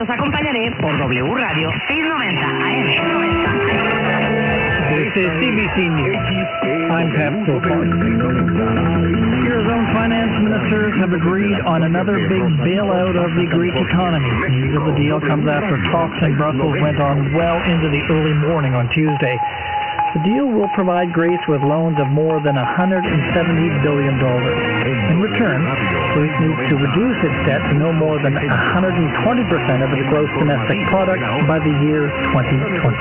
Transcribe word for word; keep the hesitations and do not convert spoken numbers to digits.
Los acompañaré por W Radio seiscientos noventa A M. This is C B C News. I'm Pat Kilpatrick. Eurozone finance ministers have agreed on another big bailout of the Greek economy. News of the deal comes after talks in Brussels went on well into the early morning on Tuesday. The deal will provide Greece with loans of more than one hundred seventy billion dollars. In return, Greece needs to reduce its debt to no more than one hundred twenty percent of its gross domestic product by the year twenty twenty.